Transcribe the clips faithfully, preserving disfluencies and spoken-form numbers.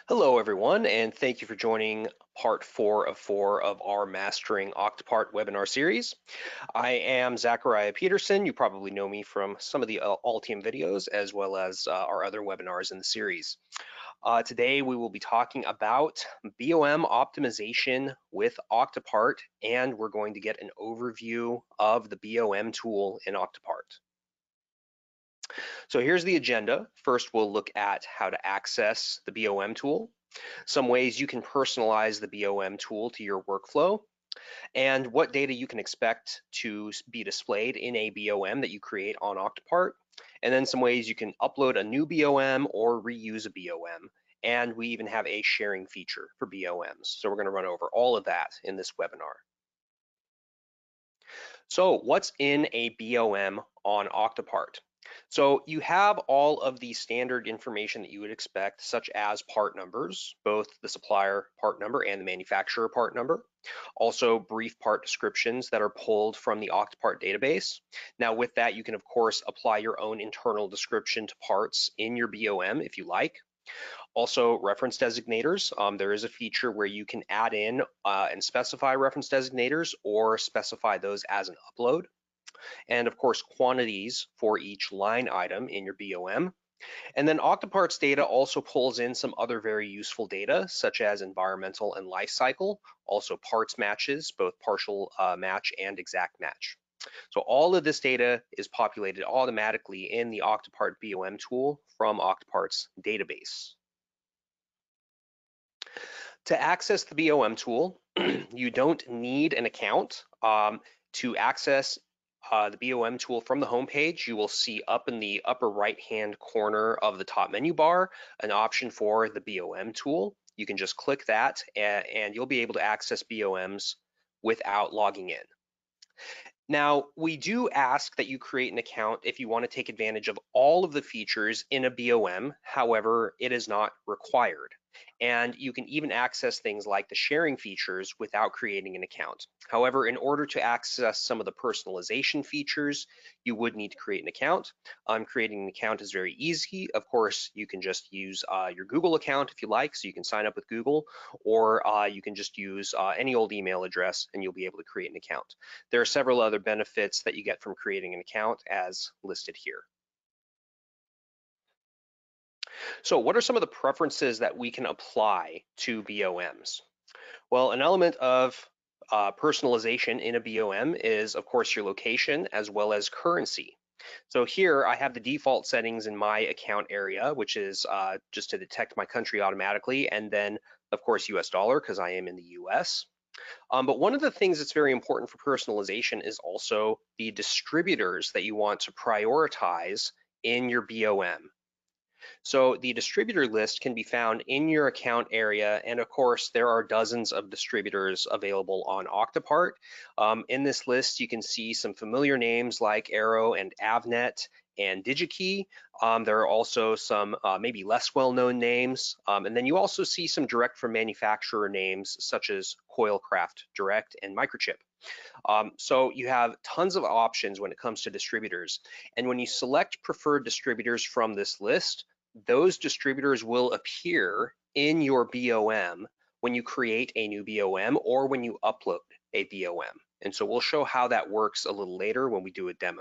Hello, everyone, and thank you for joining part four of four of our Mastering Octopart webinar series. I am Zachariah Peterson. You probably know me from some of the uh, Altium videos as well as uh, our other webinars in the series. Uh, today, we will be talking about B O M optimization with Octopart, and we're going to get an overview of the B O M tool in Octopart. So here's the agenda. First, we'll look at how to access the B O M tool, some ways you can personalize the B O M tool to your workflow, and what data you can expect to be displayed in a B O M that you create on Octopart, and then some ways you can upload a new B O M or reuse a B O M. And we even have a sharing feature for B O Ms. So we're going to run over all of that in this webinar. So what's in a B O M on Octopart? So you have all of the standard information that you would expect, such as part numbers, both the supplier part number and the manufacturer part number. Also brief part descriptions that are pulled from the Octopart database. Now with that, you can of course apply your own internal description to parts in your B O M if you like. Also, reference designators. Um, there is a feature where you can add in uh, and specify reference designators or specify those as an upload. And of course, quantities for each line item in your B O M. And then Octopart's data also pulls in some other very useful data, such as environmental and life cycle, also parts matches, both partial uh, match and exact match. So all of this data is populated automatically in the Octopart B O M tool from Octopart's database. To access the B O M tool, you don't need an account. Um, to access uh, the B O M tool from the home page, you will see up in the upper right-hand corner of the top menu bar an option for the B O M tool. You can just click that and, and you'll be able to access B O Ms without logging in. Now, we do ask that you create an account if you want to take advantage of all of the features in a B O M. However, it is not required. And you can even access things like the sharing features without creating an account. However, in order to access some of the personalization features, you would need to create an account. Um, creating an account is very easy. Of course, you can just use uh, your Google account if you like, so you can sign up with Google, or uh, you can just use uh, any old email address and you'll be able to create an account. There are several other benefits that you get from creating an account as listed here. So what are some of the preferences that we can apply to B O Ms? Well, an element of uh, personalization in a B O M is, of course, your location as well as currency. So here I have the default settings in my account area, which is uh, just to detect my country automatically, and then, of course, U S dollar because I am in the U S. Um, but one of the things that's very important for personalization is also the distributors that you want to prioritize in your B O M. So the distributor list can be found in your account area, and of course there are dozens of distributors available on Octopart. Um, in this list you can see some familiar names like Arrow and Avnet and DigiKey. Um, there are also some uh, maybe less well-known names, um, and then you also see some direct from manufacturer names such as Coilcraft Direct and Microchip. Um, so you have tons of options when it comes to distributors. And when you select preferred distributors from this list, those distributors will appear in your B O M when you create a new B O M or when you upload a B O M. And so we'll show how that works a little later when we do a demo.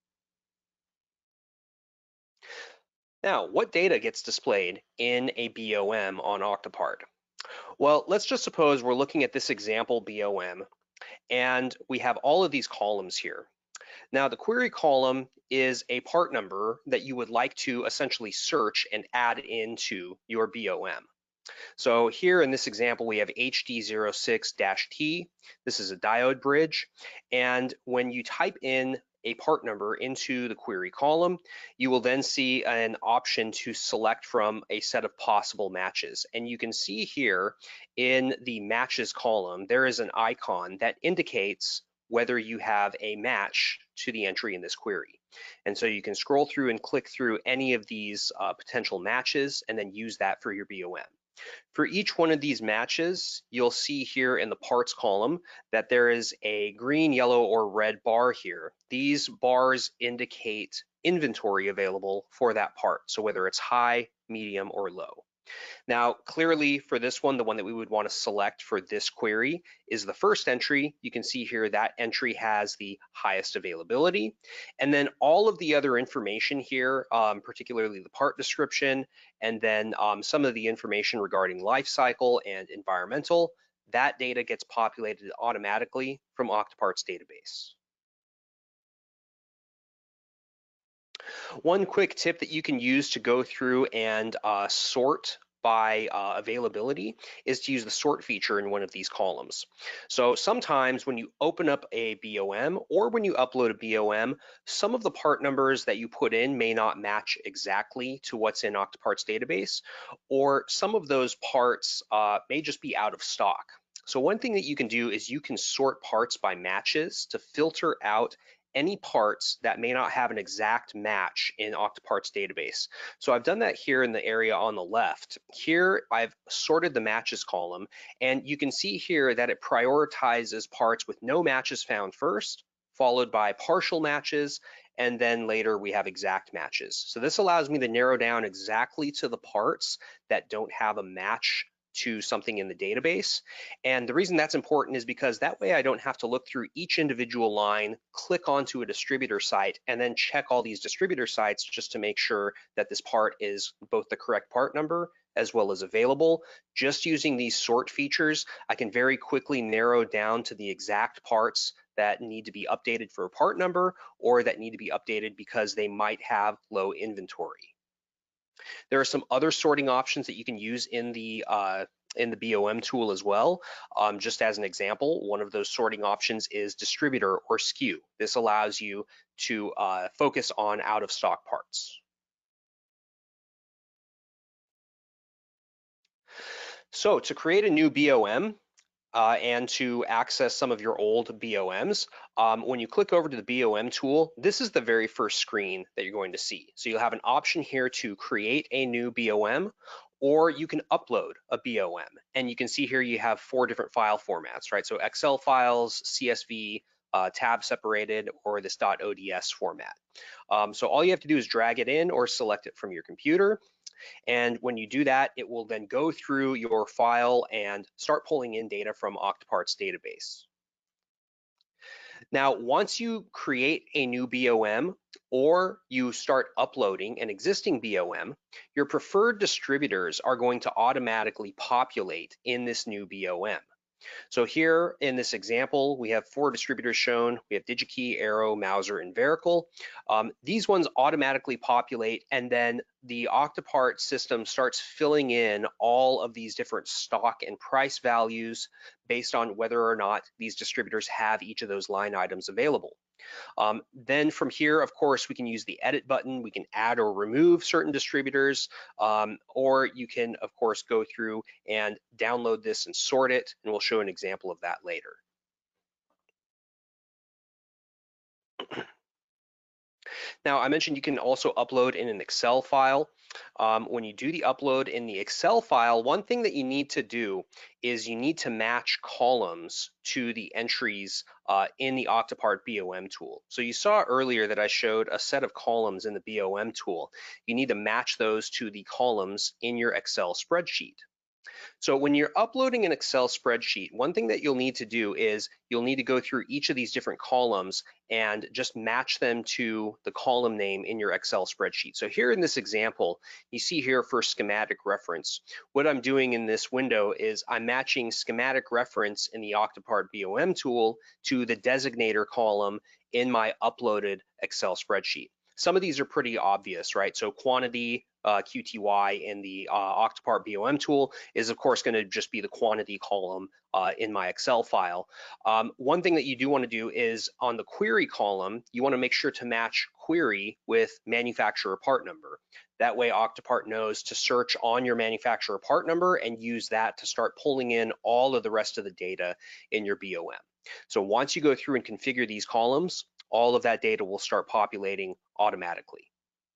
Now, what data gets displayed in a B O M on Octopart? Well, let's just suppose we're looking at this example B O M and we have all of these columns here. Now, the query column is a part number that you would like to essentially search and add into your B O M. So here in this example, we have H D zero six T. This is a diode bridge. And when you type in a part number into the query column, you will then see an option to select from a set of possible matches. And you can see here in the matches column, there is an icon that indicates whether you have a match to the entry in this query. And so you can scroll through and click through any of these uh, potential matches and then use that for your B O M. For each one of these matches, you'll see here in the parts column that there is a green, yellow, or red bar here. These bars indicate inventory available for that part, so whether it's high, medium, or low. Now, clearly for this one, the one that we would want to select for this query is the first entry. You can see here that entry has the highest availability. And then all of the other information here, um, particularly the part description, and then um, some of the information regarding life cycle and environmental, that data gets populated automatically from Octopart's database. One quick tip that you can use to go through and uh, sort by uh, availability is to use the sort feature in one of these columns. So sometimes when you open up a B O M or when you upload a B O M, some of the part numbers that you put in may not match exactly to what's in Octopart's database, or some of those parts uh, may just be out of stock. So one thing that you can do is you can sort parts by matches to filter out any parts that may not have an exact match in Octopart's database. So I've done that here in the area on the left. Here I've sorted the matches column, and you can see here that it prioritizes parts with no matches found first, followed by partial matches, and then later we have exact matches. So this allows me to narrow down exactly to the parts that don't have a match to something in the database. And the reason that's important is because that way I don't have to look through each individual line, click onto a distributor site, and then check all these distributor sites just to make sure that this part is both the correct part number as well as available. Just using these sort features, I can very quickly narrow down to the exact parts that need to be updated for a part number or that need to be updated because they might have low inventory. There are some other sorting options that you can use in the uh, in the B O M tool as well. Um, just as an example, one of those sorting options is distributor or S K U. This allows you to uh, focus on out of stock parts. So to create a new B O M, Uh, and to access some of your old B O Ms, um, when you click over to the B O M tool, this is the very first screen that you're going to see. So you'll have an option here to create a new B O M, or you can upload a B O M. And you can see here you have four different file formats, right? So Excel files, C S V, uh, tab separated, or this .ods format. Um, so all you have to do is drag it in or select it from your computer. And when you do that, it will then go through your file and start pulling in data from Octopart's database. Now, once you create a new B O M or you start uploading an existing B O M, your preferred distributors are going to automatically populate in this new B O M. So here in this example, we have four distributors shown. We have DigiKey, Arrow, Mouser, and Vericle. Um, these ones automatically populate, and then the Octopart system starts filling in all of these different stock and price values based on whether or not these distributors have each of those line items available. Um, then from here, of course, we can use the edit button. We can add or remove certain distributors, um, or you can, of course, go through and download this and sort it, and we'll show an example of that later. Now, I mentioned you can also upload in an Excel file. Um, when you do the upload in the Excel file, one thing that you need to do is you need to match columns to the entries uh, in the Octopart B O M tool. So you saw earlier that I showed a set of columns in the B O M tool. You need to match those to the columns in your Excel spreadsheet. So when you're uploading an Excel spreadsheet, one thing that you'll need to do is you'll need to go through each of these different columns and just match them to the column name in your Excel spreadsheet. So here in this example, you see here for schematic reference, what I'm doing in this window is I'm matching schematic reference in the Octopart B O M tool to the designator column in my uploaded Excel spreadsheet. Some of these are pretty obvious, right? So quantity, uh, Q T Y in the uh, Octopart B O M tool is of course going to just be the quantity column uh, in my Excel file. Um, one thing that you do want to do is on the query column, you want to make sure to match query with manufacturer part number. That way Octopart knows to search on your manufacturer part number and use that to start pulling in all of the rest of the data in your B O M. So once you go through and configure these columns, all of that data will start populating automatically.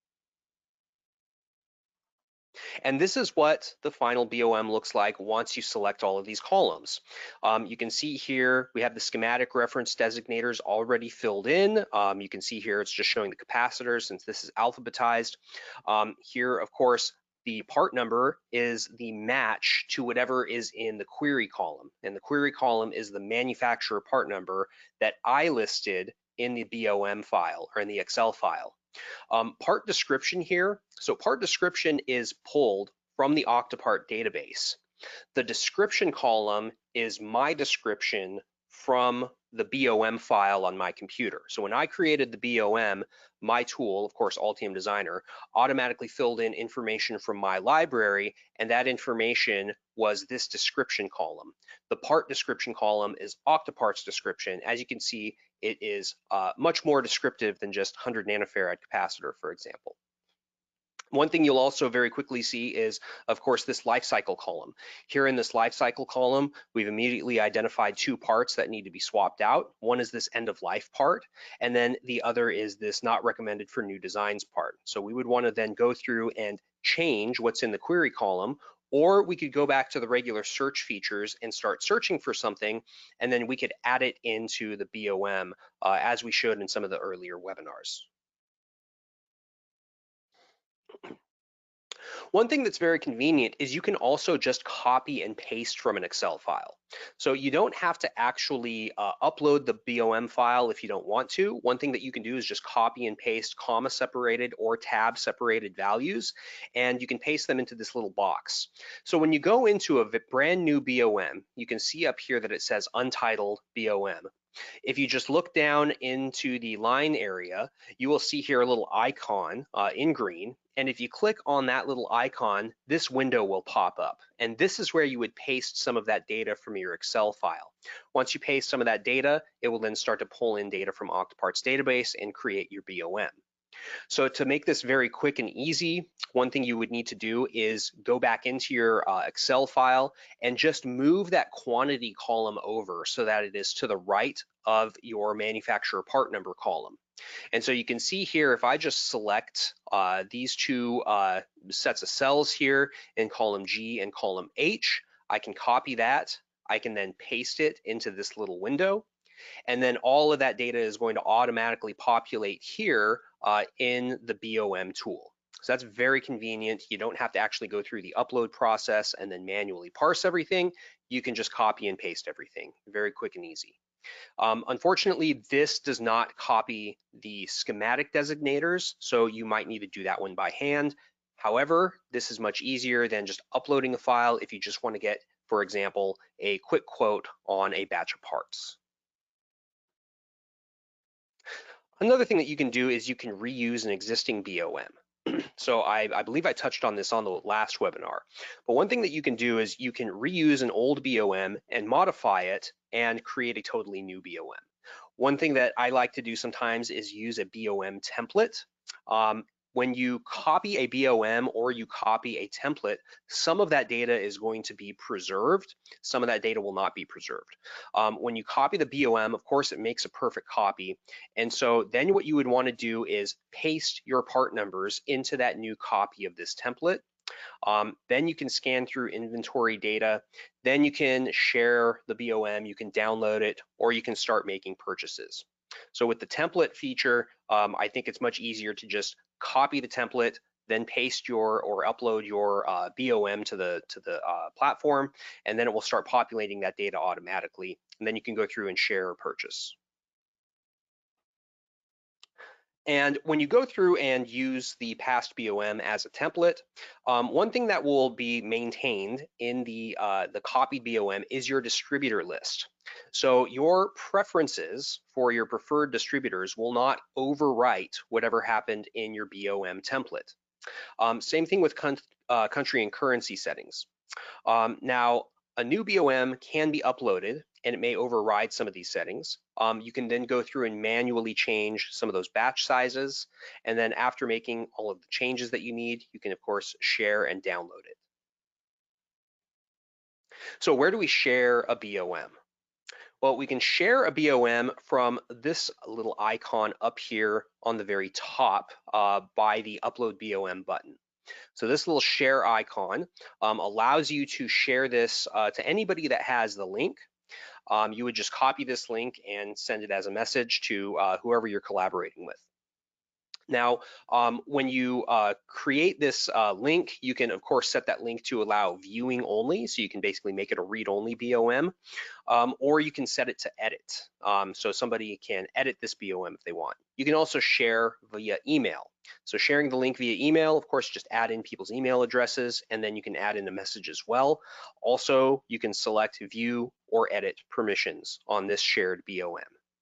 And this is what the final B O M looks like once you select all of these columns. Um, you can see here we have the schematic reference designators already filled in. Um, you can see here it's just showing the capacitors since this is alphabetized. Um, here, of course, the part number is the match to whatever is in the query column. And the query column is the manufacturer part number that I listed in the B O M file or in the Excel file. Um, part description here, so part description is pulled from the Octopart database. The description column is my description from the B O M file on my computer. So when I created the B O M, my tool, of course, Altium Designer, automatically filled in information from my library, and that information was this description column. The part description column is Octopart's description. As you can see, it is uh, much more descriptive than just one hundred nanofarad capacitor, for example. One thing you'll also very quickly see is, of course, this life cycle column. Here in this life cycle column, we've immediately identified two parts that need to be swapped out. One is this end of life part, and then the other is this not recommended for new designs part. So we would want to then go through and change what's in the query column, or we could go back to the regular search features and start searching for something, and then we could add it into the B O M uh, as we showed in some of the earlier webinars. One thing that's very convenient is you can also just copy and paste from an Excel file. So you don't have to actually uh, upload the B O M file if you don't want to. One thing that you can do is just copy and paste comma separated or tab separated values, and you can paste them into this little box. So when you go into a brand new B O M, you can see up here that it says untitled B O M. If you just look down into the line area, you will see here a little icon uh, in green. And if you click on that little icon, this window will pop up. And this is where you would paste some of that data from your Excel file. Once you paste some of that data, it will then start to pull in data from Octopart's database and create your B O M. So to make this very quick and easy, one thing you would need to do is go back into your uh, Excel file and just move that quantity column over so that it is to the right of your manufacturer part number column. And so you can see here, if I just select uh, these two uh, sets of cells here in column G and column H, I can copy that. I can then paste it into this little window. And then all of that data is going to automatically populate here uh, in the B O M tool. So that's very convenient. You don't have to actually go through the upload process and then manually parse everything. You can just copy and paste everything. Very quick and easy. Um, unfortunately, this does not copy the schematic designators, so you might need to do that one by hand. However, this is much easier than just uploading a file if you just want to get, for example, a quick quote on a batch of parts. Another thing that you can do is you can reuse an existing B O M. So I, I believe I touched on this on the last webinar, but one thing that you can do is you can reuse an old B O M and modify it and create a totally new B O M. One thing that I like to do sometimes is use a B O M template. Um, when you copy a B O M or you copy a template, some of that data is going to be preserved. Some of that data will not be preserved. Um, when you copy the B O M, of course, it makes a perfect copy. And so then what you would want to do is paste your part numbers into that new copy of this template. Um, then you can scan through inventory data. Then you can share the B O M, you can download it, or you can start making purchases. So with the template feature, um, I think it's much easier to just copy the template, then paste your or upload your uh, B O M to the to the uh, platform, and then it will start populating that data automatically. And then you can go through and share or purchase. And when you go through and use the past B O M as a template, um, one thing that will be maintained in the, uh, the copied B O M is your distributor list. So your preferences for your preferred distributors will not overwrite whatever happened in your B O M template. Um, same thing with con uh, country and currency settings. Um, now, a new B O M can be uploaded and it may override some of these settings. Um, you can then go through and manually change some of those batch sizes. And then after making all of the changes that you need, you can of course share and download it. So where do we share a B O M? Well, we can share a B O M from this little icon up here on the very top uh, by the Upload B O M button. So this little share icon um, allows you to share this uh, to anybody that has the link. Um, you would just copy this link and send it as a message to uh, whoever you're collaborating with. Now, um, when you uh, create this uh, link, you can of course set that link to allow viewing only. So you can basically make it a read-only B O M, um, or you can set it to edit. Um, so somebody can edit this B O M if they want. You can also share via email. So sharing the link via email, of course, just add in people's email addresses, and then you can add in a message as well. Also, you can select view or edit permissions on this shared B O M.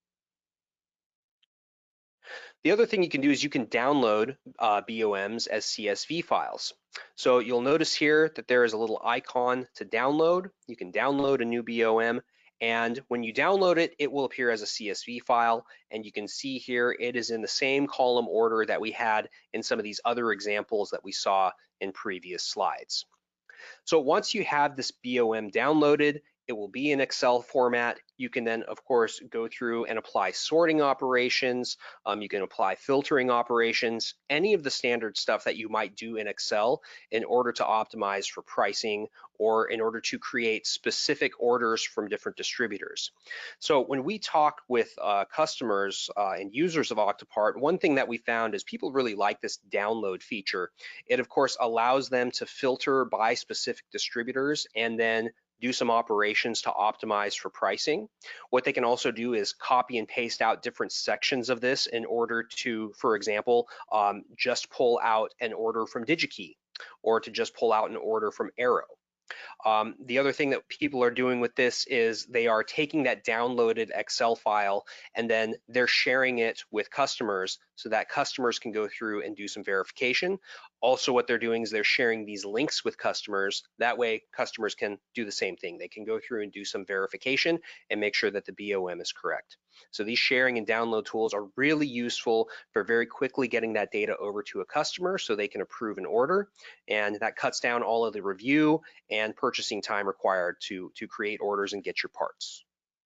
The other thing you can do is you can download uh, B O Ms as C S V files. So you'll notice here that there is a little icon to download. You can download a new B O M, and when you download it, it will appear as a C S V file, and you can see here it is in the same column order that we had in some of these other examples that we saw in previous slides. So once you have this B O M downloaded, it will be in Excel format. You can then, of course, go through and apply sorting operations. Um, you can apply filtering operations, any of the standard stuff that you might do in Excel in order to optimize for pricing or in order to create specific orders from different distributors. So when we talk with uh, customers uh, and users of Octopart, one thing that we found is people really like this download feature. It, of course, allows them to filter by specific distributors and then do some operations to optimize for pricing. What they can also do is copy and paste out different sections of this in order to, for example, um, just pull out an order from DigiKey or to just pull out an order from Arrow. Um, the other thing that people are doing with this is they are taking that downloaded Excel file and then they're sharing it with customers so that customers can go through and do some verification. Also, what they're doing is they're sharing these links with customers. That way, customers can do the same thing. They can go through and do some verification and make sure that the B O M is correct. So these sharing and download tools are really useful for very quickly getting that data over to a customer so they can approve an order. And that cuts down all of the review and purchasing time required to, to create orders and get your parts.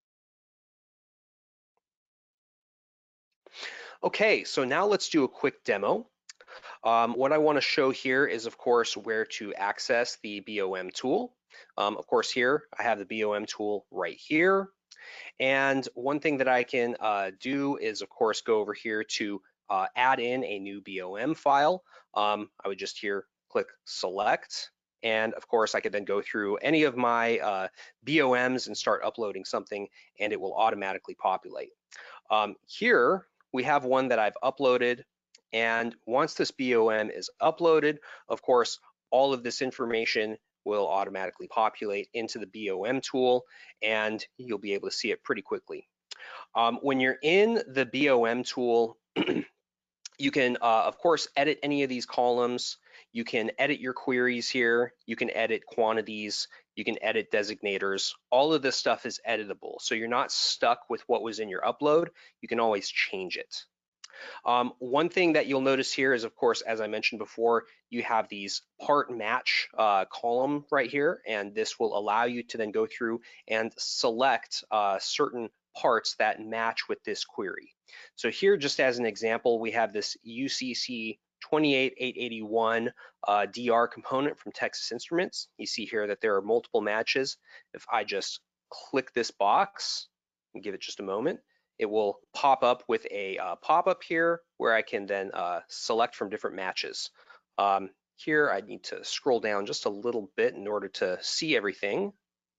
Okay, so now let's do a quick demo. Um, what I want to show here is, of course, where to access the B O M tool. Um, of course, here I have the B O M tool right here. And one thing that I can uh, do is, of course, go over here to uh, add in a new B O M file. Um, I would just here click select. And of course, I could then go through any of my uh, B O Ms and start uploading something, and it will automatically populate. Um, here, we have one that I've uploaded. And once this B O M is uploaded, of course, all of this information will automatically populate into the B O M tool, and you'll be able to see it pretty quickly. Um, when you're in the B O M tool, you can, uh, of course, edit any of these columns. You can edit your queries here. You can edit quantities. You can edit designators. All of this stuff is editable. So you're not stuck with what was in your upload. You can always change it. Um, one thing that you'll notice here is, of course, as I mentioned before, you have these part match uh, column right here, and this will allow you to then go through and select uh, certain parts that match with this query. So here, just as an example, we have this U C C twenty-eight eight eighty-one uh, D R component from Texas Instruments. You see here that there are multiple matches. If I just click this box and give it just a moment, it will pop up with a uh, pop-up here where I can then uh, select from different matches. Um, here I need to scroll down just a little bit in order to see everything.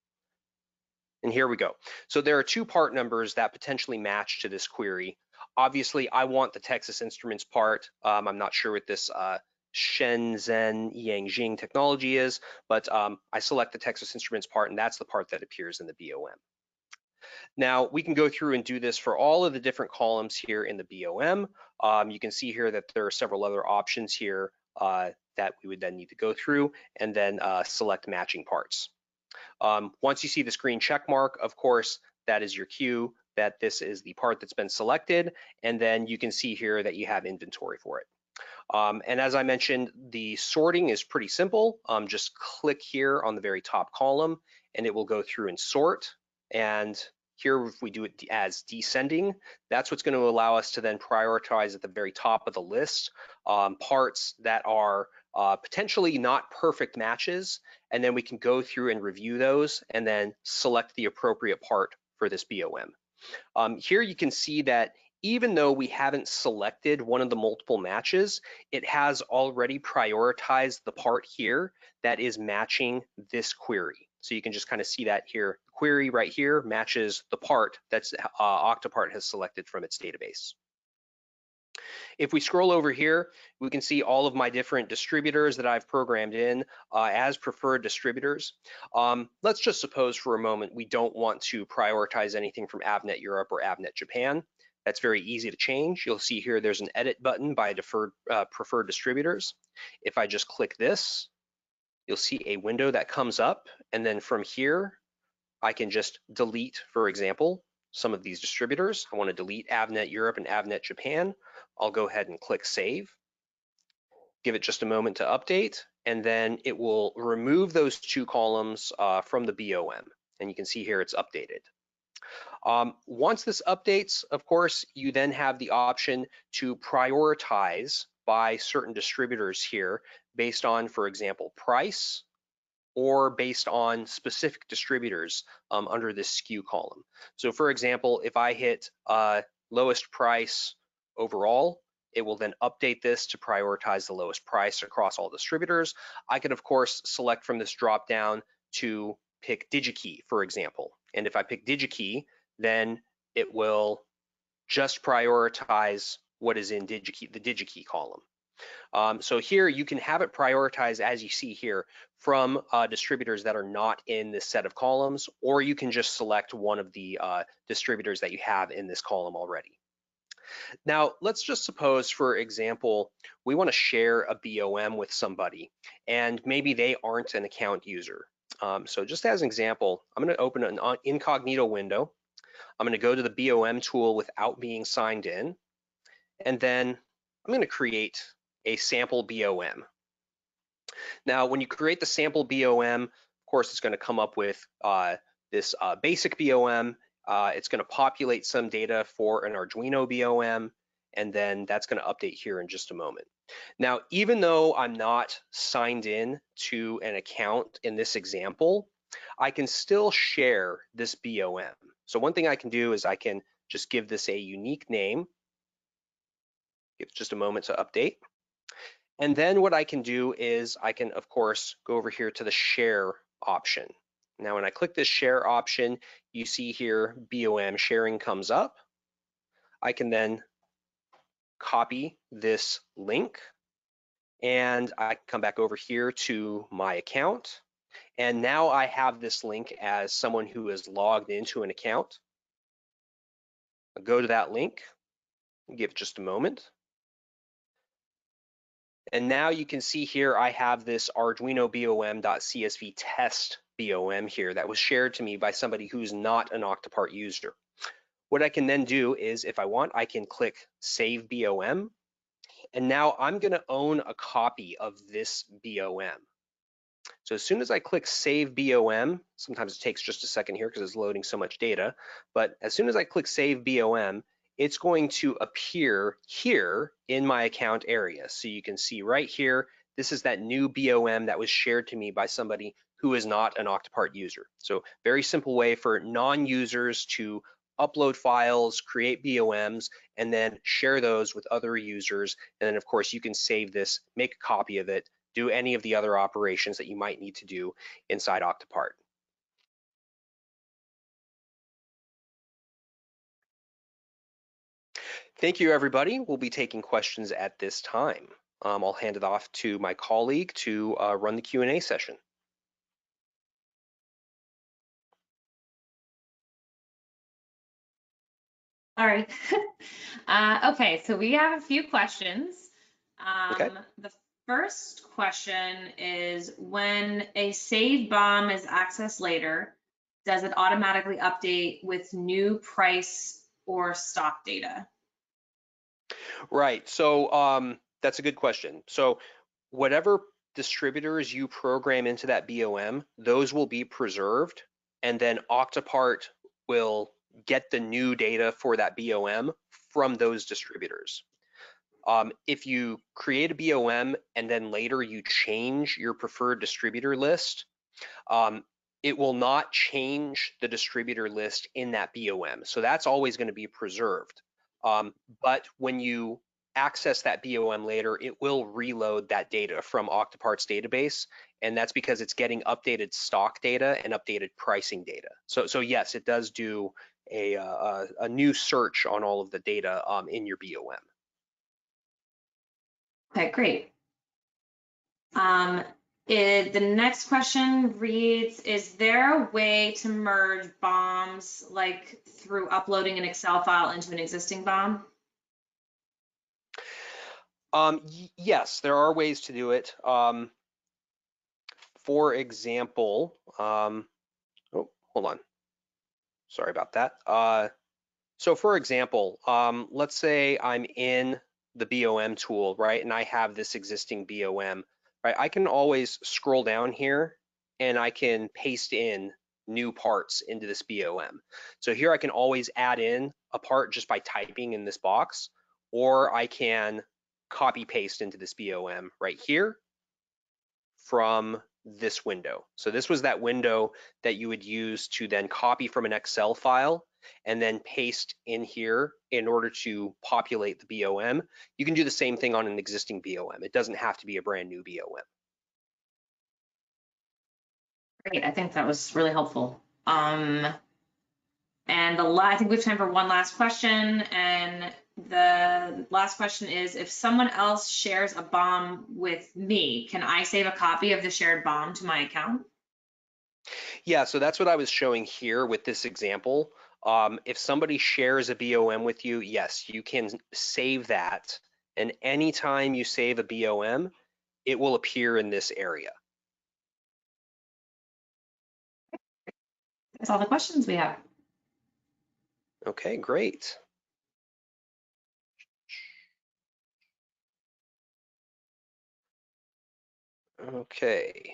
And here we go. So there are two part numbers that potentially match to this query. Obviously, I want the Texas Instruments part. Um, I'm not sure what this uh, Shenzhen Yangjing technology is, but um, I select the Texas Instruments part, and that's the part that appears in the B O M. Now, we can go through and do this for all of the different columns here in the B O M. Um, you can see here that there are several other options here uh, that we would then need to go through and then uh, select matching parts. Um, once you see this green check mark, of course, that is your cue that this is the part that's been selected, and then you can see here that you have inventory for it. Um, and as I mentioned, the sorting is pretty simple. Um, just click here on the very top column, and it will go through and sort. And here, if we do it as descending, that's what's going to allow us to then prioritize at the very top of the list um, parts that are uh, potentially not perfect matches, and then we can go through and review those and then select the appropriate part for this B O M. Um, here you can see that even though we haven't selected one of the multiple matches, it has already prioritized the part here that is matching this query. So you can just kind of see that here. Query right here matches the part that's uh, Octopart has selected from its database. If we scroll over here, we can see all of my different distributors that I've programmed in uh, as preferred distributors. Um, let's just suppose for a moment we don't want to prioritize anything from Avnet Europe or Avnet Japan. That's very easy to change. You'll see here there's an edit button by deferred, uh, preferred distributors. If I just click this, you'll see a window that comes up, and then from here, I can just delete, for example, some of these distributors. I want to delete Avnet Europe and Avnet Japan. I'll go ahead and click Save. Give it just a moment to update, and then it will remove those two columns uh, from the B O M. And you can see here it's updated. Um, once this updates, of course, you then have the option to prioritize by certain distributors here based on, for example, price, or based on specific distributors um, under this S K U column. So for example, if I hit uh, lowest price overall, it will then update this to prioritize the lowest price across all distributors. I could, of course, select from this drop down to pick DigiKey, for example. And if I pick DigiKey, then it will just prioritize what is in DigiKey, the DigiKey column. Um, so here you can have it prioritized, as you see here, from uh, distributors that are not in this set of columns, or you can just select one of the uh, distributors that you have in this column already. Now, let's just suppose, for example, we want to share a B O M with somebody, and maybe they aren't an account user. Um, so just as an example, I'm going to open an incognito window. I'm going to go to the B O M tool without being signed in, and then I'm going to create a sample B O M. Now, when you create the sample B O M, of course, it's going to come up with uh, this uh, basic B O M. Uh, it's going to populate some data for an Arduino B O M, and then that's going to update here in just a moment. Now, even though I'm not signed in to an account in this example, I can still share this B O M. So one thing I can do is I can just give this a unique name. Give it just a moment to update. And then what I can do is I can, of course, go over here to the share option. Now, when I click this share option, you see here B O M sharing comes up. I can then copy this link, and I can come back over here to my account. And now I have this link as someone who is logged into an account. I'll go to that link, give it just a moment. And now you can see here I have this Arduino B O M.csv test B O M here that was shared to me by somebody who's not an Octopart user. What I can then do is, if I want, I can click Save B O M, and now I'm going to own a copy of this B O M. So as soon as I click Save B O M, sometimes it takes just a second here because it's loading so much data, but as soon as I click Save B O M, it's going to appear here in my account area. So you can see right here, this is that new B O M that was shared to me by somebody who is not an Octopart user. So very simple way for non-users to upload files, create B O Ms, and then share those with other users. And then of course you can save this, make a copy of it, do any of the other operations that you might need to do inside Octopart. Thank you, everybody. We'll be taking questions at this time. Um, I'll hand it off to my colleague to uh, run the Q and A session. All right. uh, okay, so we have a few questions. Um, Okay. The first question is, when a saved BOM is accessed later, does it automatically update with new price or stock data? Right. So um, that's a good question. So whatever distributors you program into that B O M, those will be preserved, and then Octopart will get the new data for that B O M from those distributors. Um, if you create a B O M and then later you change your preferred distributor list, um, it will not change the distributor list in that B O M. So that's always going to be preserved. Um, but when you access that B O M later, it will reload that data from Octopart's database, and that's because it's getting updated stock data and updated pricing data. So, so yes, it does do a, a, a new search on all of the data um, in your B O M. Okay, great. Um, it, the next question reads, is there a way to merge B O Ms like through uploading an Excel file into an existing B O M? Um, yes, there are ways to do it. Um, for example, um, oh, hold on. Sorry about that. Uh, so for example, um, let's say I'm in the B O M tool, right? And I have this existing B O M, right? I can always scroll down here and I can paste in new parts into this B O M. So here I can always add in a part just by typing in this box, or I can copy paste into this B O M right here from this window. So this was that window that you would use to then copy from an Excel file and then paste in here in order to populate the B O M. You can do the same thing on an existing B O M. It doesn't have to be a brand new B O M. Great, I think that was really helpful. Um, and the la I think we have time for one last question. And the last question is, if someone else shares a B O M with me, can I save a copy of the shared B O M to my account? Yeah, so that's what I was showing here with this example. Um, if somebody shares a B O M with you, yes, you can save that. And anytime you save a B O M, it will appear in this area. That's all the questions we have. Okay, great. Okay.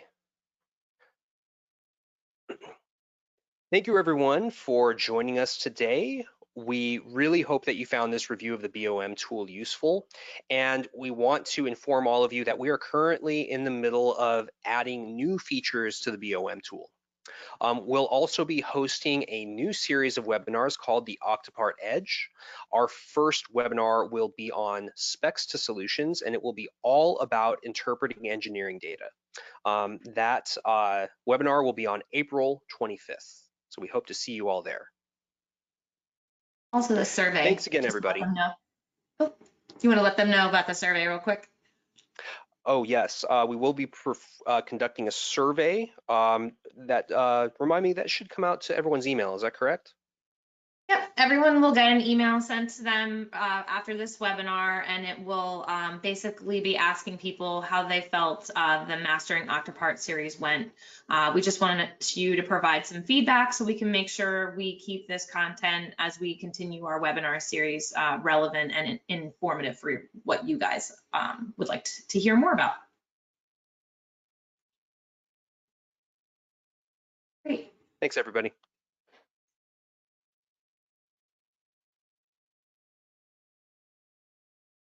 Thank you everyone for joining us today. We really hope that you found this review of the B O M tool useful, and we want to inform all of you that we are currently in the middle of adding new features to the B O M tool. Um, we'll also be hosting a new series of webinars called the Octopart Edge. Our first webinar will be on specs to solutions, and it will be all about interpreting engineering data. Um, that uh, webinar will be on April twenty-fifth. So we hope to see you all there. Also the survey. Thanks again, Just everybody. let them know. Oh, you want to let them know about the survey real quick? Oh, yes, uh, we will be uh, conducting a survey um, that, uh, remind me, that should come out to everyone's email. Is that correct? Yep, everyone will get an email sent to them uh, after this webinar, and it will um, basically be asking people how they felt uh, the Mastering Octopart series went. Uh, we just wanted you to provide some feedback so we can make sure we keep this content as we continue our webinar series uh, relevant and informative for what you guys um, would like to, to hear more about. Great. Thanks, everybody.